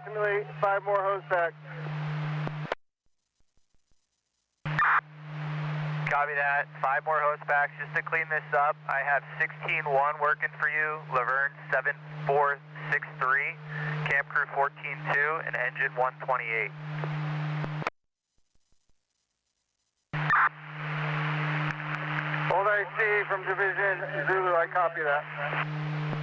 approximately 5 more hose packs. Copy that. 5 more hose packs. Just to clean this up, I have 16-1 working for you, Laverne 7463, Camp Crew 14-2, and engine 128. Hold IC from Division Zulu, I copy that.